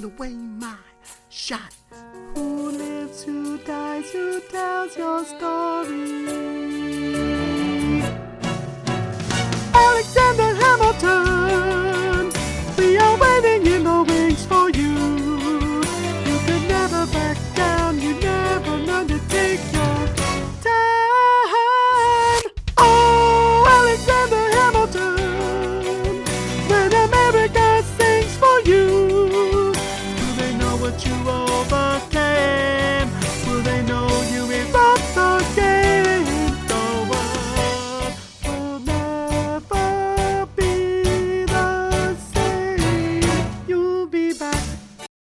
away my shot. Who lives, who dies, who tells your story?